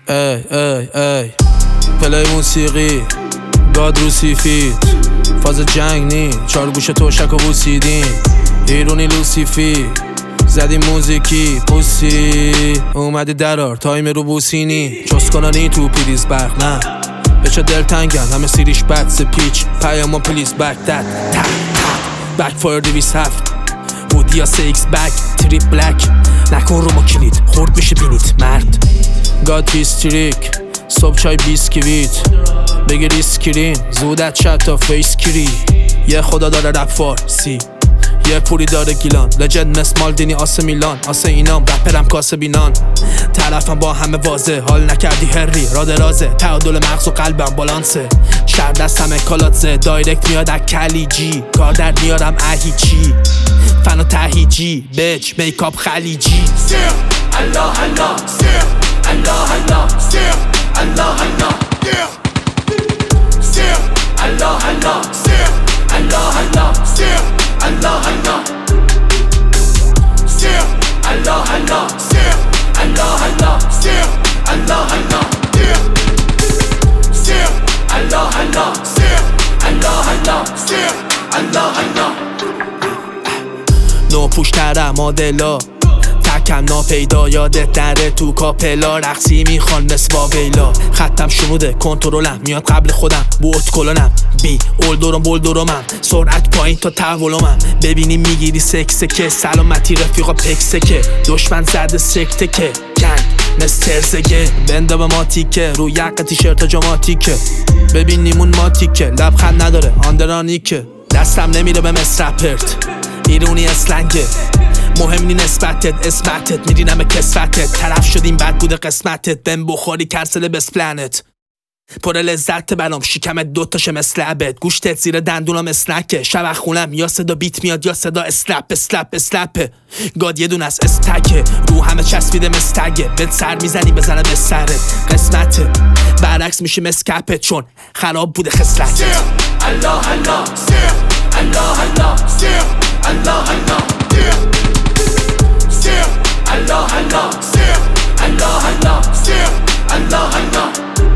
ای پلی موسیقی گاد رو سیفید فاز جنگ نی چار گوشه توشک و بوسیدین ایرونی لوسیفی زدی موزیکی پوسی اومدی درار تایم رو بوسینی چوس کنانی تو پلیز برق نه بچه دل تنگن همه سیریش بد سپیچ پیامان پلیز بک داد بک فایر 207 بودی یا سیکس بک تریپ بلک نکن رو ما کلید خورد میشه بینید مرد گاد هیستریک صبح چای بیسکویت بگیری اسکرین زودت شد تا فیس کری یه خدا داره رپ فارسی یه پوری داره گیلان لجند مثل مالدینی آسه میلان آسه اینام رپرم کاسه بینان طرفم با همه واضح حال نکردی هری را درازه تعادل مغز و قلبم بالانسه شهر دستم کالاتزه دایرکت میاد از کلیجی کار در میارم اهیچی فن و تهیجی بیچ میکاپ خلیجی سیر الله الله سیر الله الله سیر الله الله سیر الله الله سیر الله الله سیر الله الله سیر الله الله سیر الله الله سیر الله الله سیر الله الله سیر الله الله سیر الله الله نو پوشترم مدلا تکم ناپیدا یادت نره تو کاپلا رقصی میخوان نسبا ویلا خطم شنوده کنترلم میاد قبل خودم بوت کلونم بی اولدورم بولدورمم سرعت پایین تا تولمم ببینی میگیری سکسکه سلامتی رفیقا پکسکه دشمن زده سکته که گنگ مسترزگه بنده به ما تیکه رو یقه تیشرت جماتیکه ببین نیمون ما تیکه لبخند نداره آندرانیکه دستم نمیره به مصرپرت ایرونی اسلنگه مهم نی نسبتت اسمتت میرینم کسفتت طرف شدیم بد بوده قسمتت بهم بخوری کرسل بس پلنت پر لذت برام شکمت دوتاشه مثل عبد گوشتت زیر دندونم اسنکه شب خونم یا صدا بیت میاد یا صدا اسلپه گاد یه دون از استکه رو همه چسبیده مستگه بهت سر میزنی بزنه به سرت قسمته برعکس میشه مسکپت چون خراب بوده خسلت سیر الله الله سیر الله الله سیر الله الله سیر الله الله سیر الله الله سیر الله الله